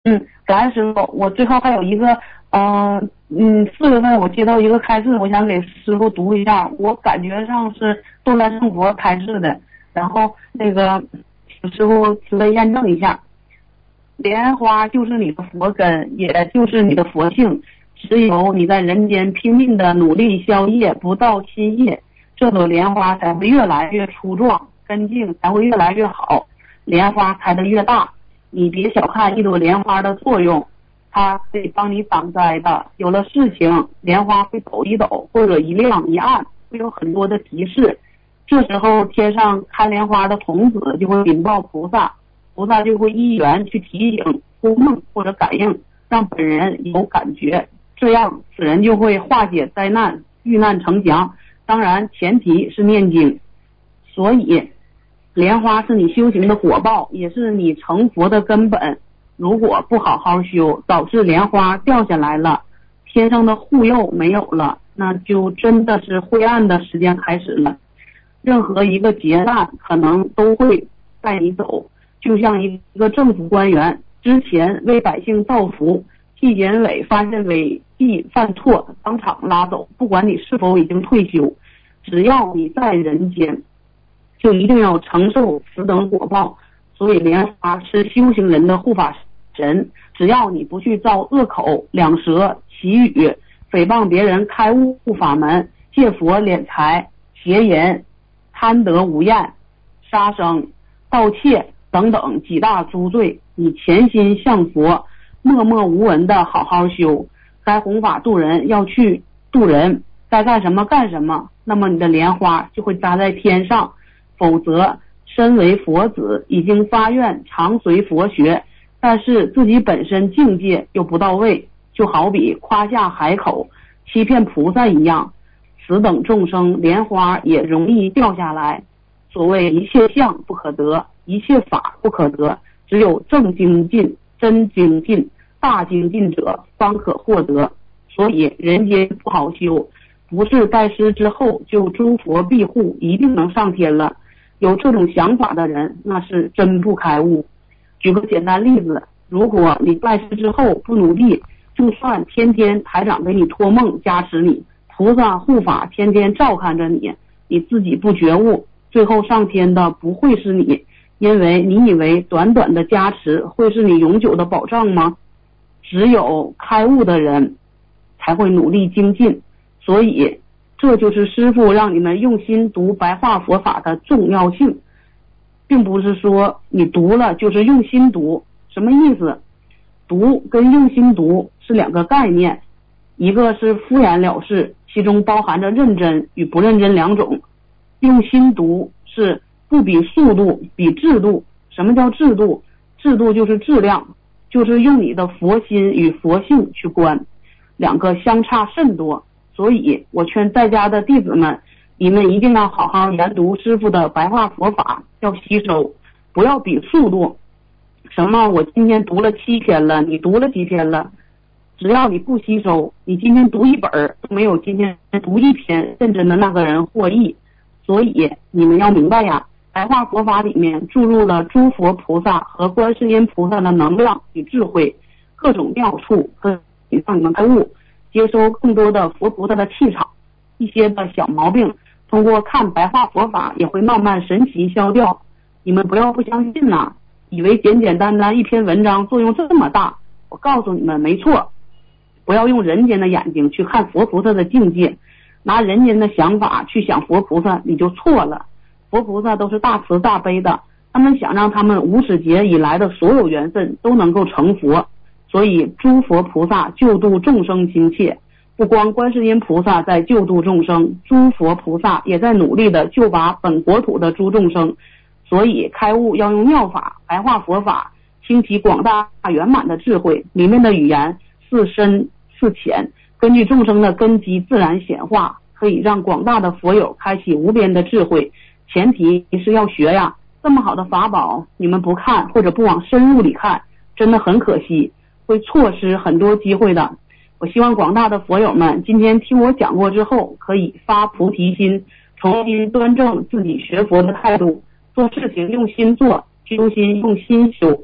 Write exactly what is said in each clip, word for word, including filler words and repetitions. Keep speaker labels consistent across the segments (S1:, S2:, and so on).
S1: 嗯，感恩师傅。我最后还有一个，嗯、呃、嗯，四月份我接到一个开示，我想给师傅读一下。我感觉上是东来圣佛开示的，然后那个请师傅慈悲验证一下。莲花就是你的佛根，也就是你的佛性。只有你在人间拼命的努力消业，不造新业，这朵莲花才会越来越粗壮，根茎才会越来越好，莲花开得越大。你别小看一朵莲花的作用，它可以帮你挡灾的。有了事情，莲花会抖一抖，或者一亮一暗，会有很多的提示。这时候天上开莲花的童子就会禀报菩萨，菩萨就会依缘去提醒、托梦或者感应，让本人有感觉，这样此人就会化解灾难，遇难成祥。当然前提是念经。所以莲花是你修行的果报，也是你成佛的根本。如果不好好修，导致莲花掉下来了，天上的护佑没有了，那就真的是灰暗的时间开始了。任何一个劫难可能都会带你走，就像一个政府官员之前为百姓造福，纪检委发现违纪犯错，当场拉走，不管你是否已经退休，只要你在人间就一定要承受此等果报。所以莲花是修行人的护法神，只要你不去造恶口、两舌、绮语，诽谤别人开悟法门，借佛敛财、邪言、贪得无厌、杀生、盗窃等等几大诸罪，你潜心向佛，默默无闻的好好修，该弘法度人要去度人，该干什么干什么，那么你的莲花就会扎在天上。否则身为佛子，已经发愿常随佛学，但是自己本身境界又不到位，就好比夸下海口欺骗菩萨一样，此等众生莲花也容易掉下来。所谓一切相不可得，一切法不可得，只有正精进、真精进、大精进者方可获得。所以人间不好修，不是拜师之后就诸佛庇护一定能上天了。有这种想法的人，那是真不开悟。举个简单例子，如果你拜师之后不努力，就算天天台长给你托梦加持你，菩萨护法天天照看着你，你自己不觉悟，最后上天的不会是你。因为你以为短短的加持会是你永久的保障吗？只有开悟的人才会努力精进。所以这就是师父让你们用心读白话佛法的重要性，并不是说你读了就是用心读。什么意思？读跟用心读是两个概念，一个是敷衍了事，其中包含着认真与不认真两种。用心读是不比速度，比制度。什么叫制度？制度就是质量，就是用你的佛心与佛性去观，两个相差甚多。所以我劝在家的弟子们，你们一定要好好研读师父的白话佛法，要吸收，不要比速度。什么我今天读了七天了，你读了几天了，只要你不吸收，你今天读一本都没有今天读一篇认真的那个人获益。所以你们要明白呀，白话佛法里面注入了诸佛菩萨和观世音菩萨的能量与智慧，各种妙处可以让你们开悟，接收更多的佛菩萨的气场。一些的小毛病通过看白话佛法也会慢慢神奇消掉。你们不要不相信呐、啊，以为简简单单一篇文章作用这么大。我告诉你们没错，不要用人间的眼睛去看佛菩萨的境界，拿人间的想法去想佛菩萨，你就错了。佛菩萨都是大慈大悲的，他们想让他们无始劫以来的所有缘分都能够成佛。所以诸佛菩萨救度众生心切，不光观世音菩萨在救度众生，诸佛菩萨也在努力的救拔本国土的诸众生。所以开悟要用妙法，白话佛法，兴起广大圆满的智慧，里面的语言似深似浅，根据众生的根基自然显化，可以让广大的佛友开启无边的智慧。前提是要学呀，这么好的法宝你们不看或者不往深入里看，真的很可惜，会错失很多机会的。我希望广大的佛友们今天听我讲过之后，可以发菩提心，重新端正自己学佛的态度，做事情用心做，修心用心修，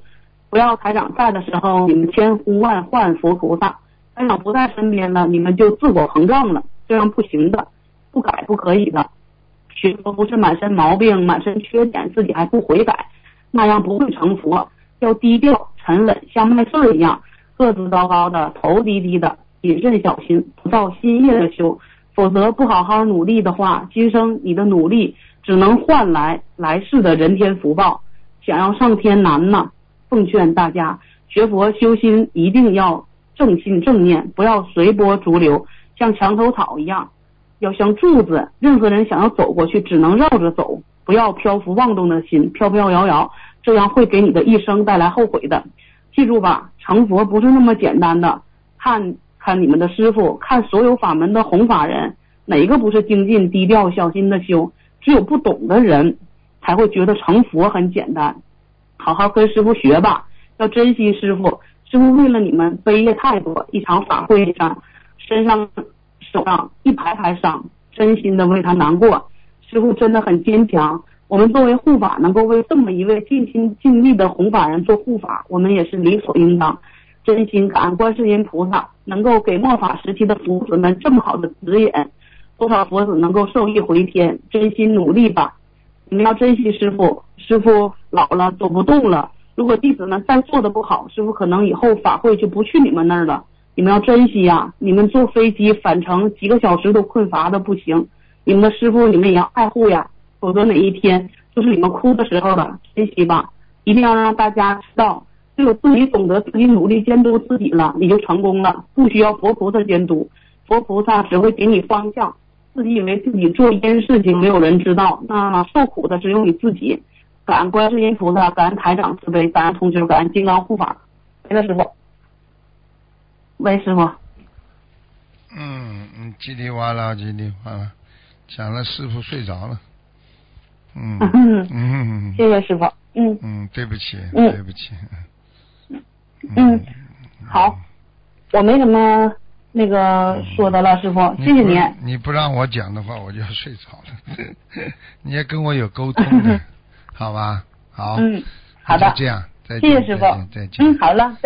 S1: 不要台长在的时候，你们千呼万唤佛菩萨；台长不在身边了，你们就自我膨胀了，这样不行的，不改不可以的。学佛不是满身毛病、满身缺点，自己还不悔改，那样不会成佛。要低调沉稳，像麦穗一样，个子高高的，头低低的，谨慎小心，不造新业的修。否则不好好努力的话，今生你的努力只能换来来世的人天福报。想要上天难呐！奉劝大家学佛修心一定要正心正念，不要随波逐流，像墙头草一样，要像柱子，任何人想要走过去只能绕着走，不要漂浮妄动的心，飘飘摇摇，这样会给你的一生带来后悔的。记住吧，成佛不是那么简单的。看看你们的师父，看所有法门的弘法人，哪一个不是精进低调小心的修？只有不懂的人才会觉得成佛很简单。好好跟师父学吧，要珍惜师父。师父为了你们悲业太多，一场法会上身上手上一排排伤，真心的为他难过。师父真的很坚强，我们作为护法能够为这么一位尽心尽力的弘法人做护法，我们也是理所应当。真心感恩观世音菩萨能够给末法时期的佛子们这么好的指引，多少佛子能够受益回天，真心努力吧。你们要珍惜师父，师父老了走不动了，如果弟子们再做的不好，师父可能以后法会就不去你们那儿了。你们要珍惜呀、啊！你们坐飞机返程几个小时都困乏的不行，你们的师父你们也要爱护呀，否则哪一天就是你们哭的时候了。珍惜吧，一定要让大家知道，只有自己懂得自己努力监督自己了，你就成功了，不需要佛菩萨监督，佛菩萨只会给你方向。自己以为自己做一件事情没有人知道，那受苦的只有你自己。感恩观世音菩萨，感恩台长慈悲，感恩同学，感恩金刚护法。喂，师傅。喂，师傅。
S2: 嗯嗯，叽里哇啦，叽里哇啦，讲了师傅睡着了。嗯
S1: 嗯
S2: 嗯，
S1: 谢谢师傅。嗯
S2: 嗯，对不起，
S1: 嗯
S2: 对不起。
S1: 嗯，嗯好，我没什么那个说的了，师傅，谢谢您。
S2: 你不让我讲的话，我就要睡着了。你也跟我有沟通的，好吧？好。
S1: 嗯，好的。
S2: 就这样，再见。
S1: 谢谢师傅。
S2: 再见。再见。
S1: 嗯，好了。